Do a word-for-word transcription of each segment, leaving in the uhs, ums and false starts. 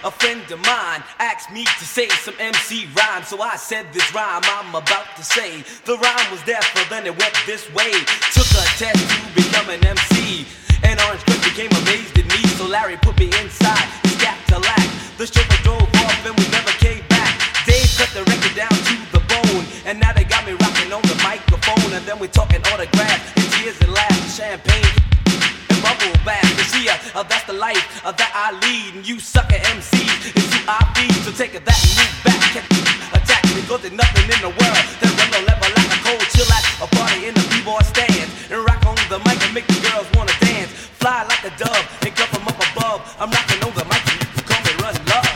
a friend of mine asked me to say some M C rhyme, so I said this rhyme I'm about to say. The rhyme was there, but then it went this way. Took a test to become an M C, and Orange Cliff became amazed at me, so Larry put me inside his Cadillac. The chauffeur drove off and we never came back. Dave cut the record down to the bone, and now they got me rocking on the microphone. And then we're talking autographs and tears and laughs and champagne and bubble bath. You see, uh, uh, that's the life uh, that I lead, and you sucker M Cs is who I feed. So take that and move back, can't attack me, cause there's nothing in the world that run no level like a cold chill at a party in the b-boy stand, and rock on the mic and make the girls wanna dance. Fly like a dove and come from up above. I'm rocking on the mic and you can call me Run Love.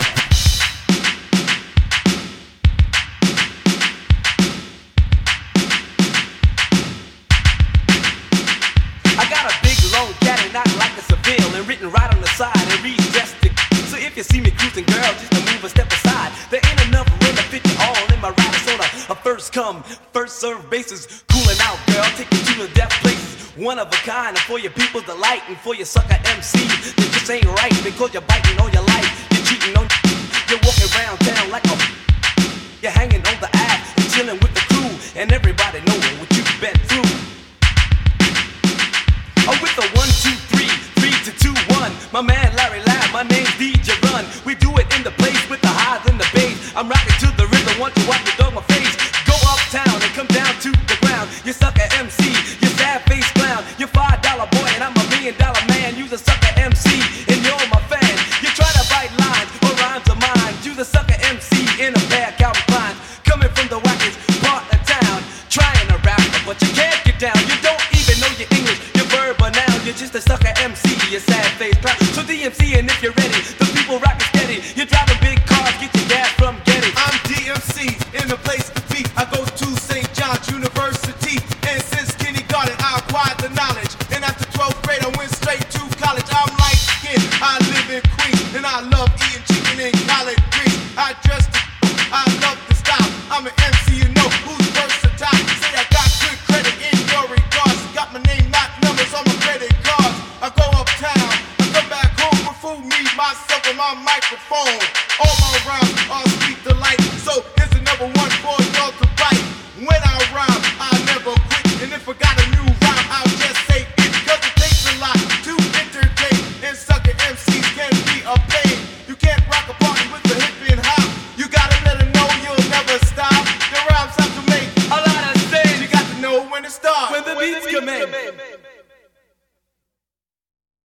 I got a big long caddy, not like a Seville, and written right on the side and reads just it. So if you see me cruising, girl, just to move a step aside. There ain't enough room to fit you all in my ride. It's on a, a first come, first serve basis. Cooling out, girl, take you to the death places. One of a kind, and for your people's delight, and for your sucker M Cs that just ain't right, because you're biting on your life, you're cheating on, you're walking around town like a, you're hanging on the ass and chilling with the crew, and everybody knowing what you've been through. Oh, with the one, two, three, three to two, one. My man Larry Lab, my name's D J Run. We do it in the place with the highs and the bass. I'm rocking to the rhythm, want you watch the dog my face. Go uptown and come down to the ground. You sucker M C, you sad face clown. You're five dollar boy and I'm a million dollar man. You's a sucker M C and you're my fan. You try to bite lines or rhymes of mine. You's a sucker M C in a pair of Calvin Kleins. Coming from the wackest part of town, trying to rap, but you can't get down. You don't even know your English. You're just a sucker M C, you sad face clown. So D M C, and if you're ready, the people rockin' steady. You're driving big cars, get your gas from Getty. I'm D M C, in the place to be. I go to Saint John's University, and since kindergarten I acquired the knowledge. And after twelfth grade I went straight to college. I'm light skinned, I live in Queens, and I love eating chicken and collard greens. I dress the, I love the style. I'm an M C, you know who's versatile. Say I got good credit in your regards. Got my name, not numbers on my credit cards. I go uptown, I come back home with food, me, myself, and my microphone. All my rhymes are sweet delight. So here's another one for y'all to bite. When I rhyme, I never quit. And if I got a new rhyme, I'll just say it. Cause it takes a lot to entertain, and sucker M Cs can be a pain. You can't rock a party with the hip and hop. You gotta let them know you'll never stop. The rhymes have to make a lot of sense. You got to know when to start. When the beats come in.